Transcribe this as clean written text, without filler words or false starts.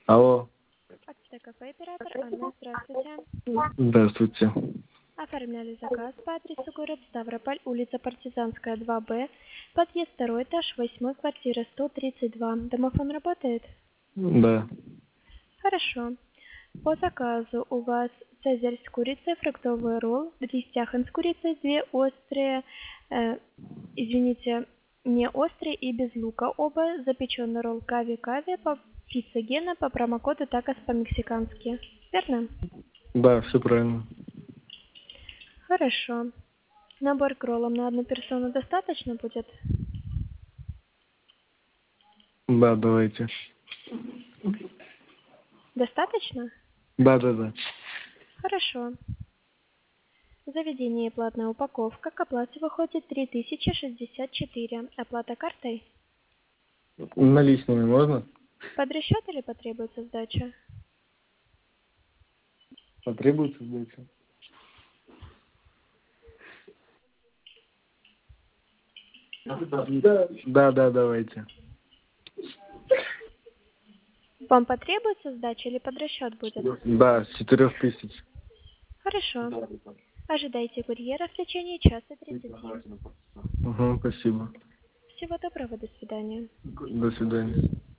Алло. Почта кафе оператор Анна, здравствуйте. Здравствуйте. Оформляли заказ по адресу город Ставрополь, улица Партизанская, 2Б, подъезд 2 этаж, 8 квартира, 132. Домофон работает? Да. Хорошо. По заказу у вас цезарь с курицей, фруктовый ролл, 2 стяхан с курицей, 2 острые, не острые и без лука оба, запеченный ролл кави-кави, по пицца Гена, по промокоду такос по-мексикански. Верно? Да, все правильно. Хорошо. Набор к роллам на одну персону достаточно будет? Да, давайте. Достаточно? Да. Хорошо. Заведение и платная упаковка. К оплате выходит 3064. Оплата картой? Наличными можно? Под расчет или потребуется сдача? Потребуется сдача? Да, давайте. Вам потребуется сдача или под расчет будет? Да, с 4000. Хорошо. Ожидайте курьера в течение часа 30. Угу, спасибо. Всего доброго, до свидания. До свидания.